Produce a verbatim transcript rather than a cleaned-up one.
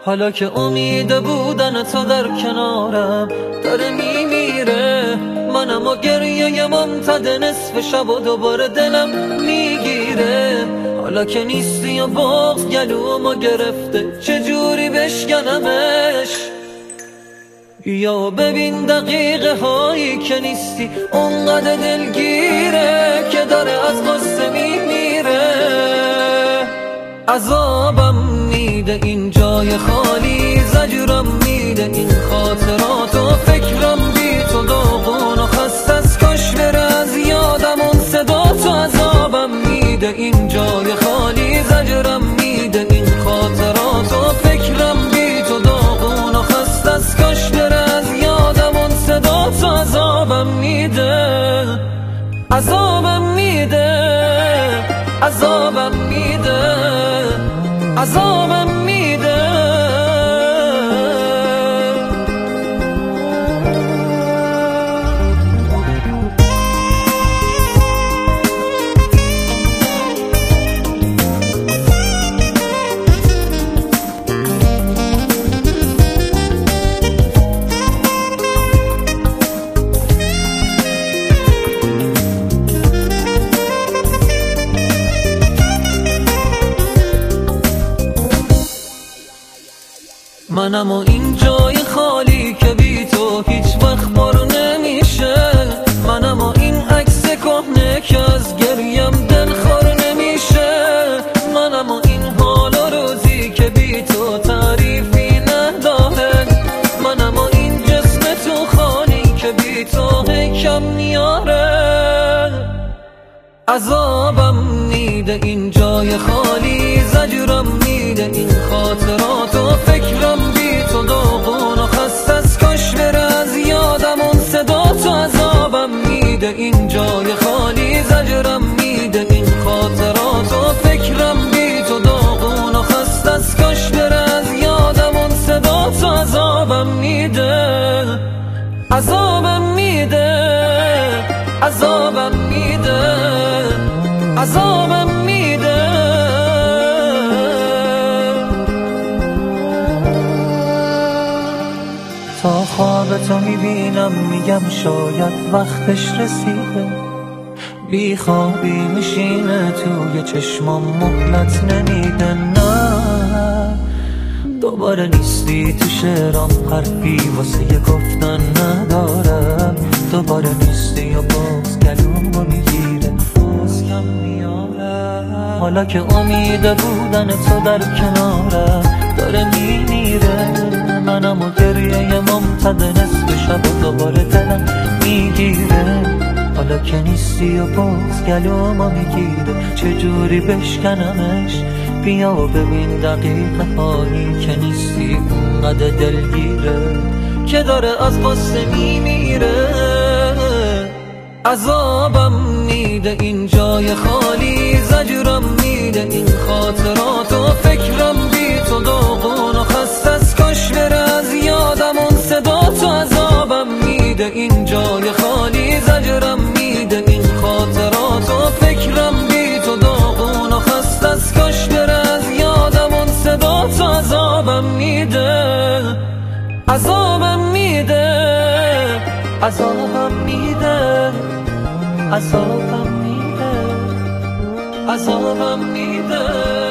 حالا که امید بودن تو در کنارم داره میمیره، منم و گریه ممتد نصف شب و دوباره دلم میگیره. حالا که نیستی و بغض گلومو گرفته، چجوری بشکنمش؟ یا ببین دقیقه هایی که نیستی اونقدر دلگیره که داره از غصه میمیره. عذابم میده این جای خالی، زجرم میده این خاطرات و فکرم بی تو داغون و خسته از کاش بره از یادم اون صدا تو. عذابم میده این جای خالی، زجرم میده این خاطرات و فکرم بی تو داغون و خسته از کاش بره از یادم اون صدا تو. عذابم میده، عذابم میده، عذابم میده، عذابم میده. منم و این جای خالی که بی تو هیچ وقت پر نمیشه. منم و این عکس کهنه که از گریم دلخور نمیشه. منم و این حال و روزی که بی تو تعریفی نداره. منم و این جسم تو خالی که بی تو کم نیاره. عذابم میده این جای خالی، زجرم میده این خاطرات و فکرم بی تو داغون و خسته از کاش بره از یادم اون صدا تو. عذابم میده این جای خالی، زجرم میده این خاطرات و فکرم بی تو داغون و خسته از کاش بره از یادم اون صدا تو. عذابم میده، عذابم میده، عذابم میده، عذابم میده. تا خواب تو میبینم میگم شاید وقتش رسیده. بی خوابی میشینه توی چشمام مهلت نمیده. نه دوباره نیستی تو شعرام، حرفی واسه گفتن ندارم. دوباره نیستی و باز گلومو میگیره، باز کم میاره. حالا که امید بودن تو در کنارم داره میمیره، منم و گریه ممتد نصف شب و دوباره دلم میگیره. حالا که نیستی و باز گلومو میگیره، چجوری بشکنمش؟ بیا و ببین دقیقه هایی که نیستی اونقدر دلگیره که داره از غصه میمیره. عذابم میده این جای خالی، زجرم میده این خاطرات و فکرم بی تو داغون و خسته از کاش بره از یادم اون صدا تو. عذابم میده این جای خالی، زجرم میده این خاطرات و فکرم بی تو داغون و خسته از کاش بره از یادم اون صدا تو. عذابم میده، عذابم میده، عذابم میده، عذابم میده، عذابم میده.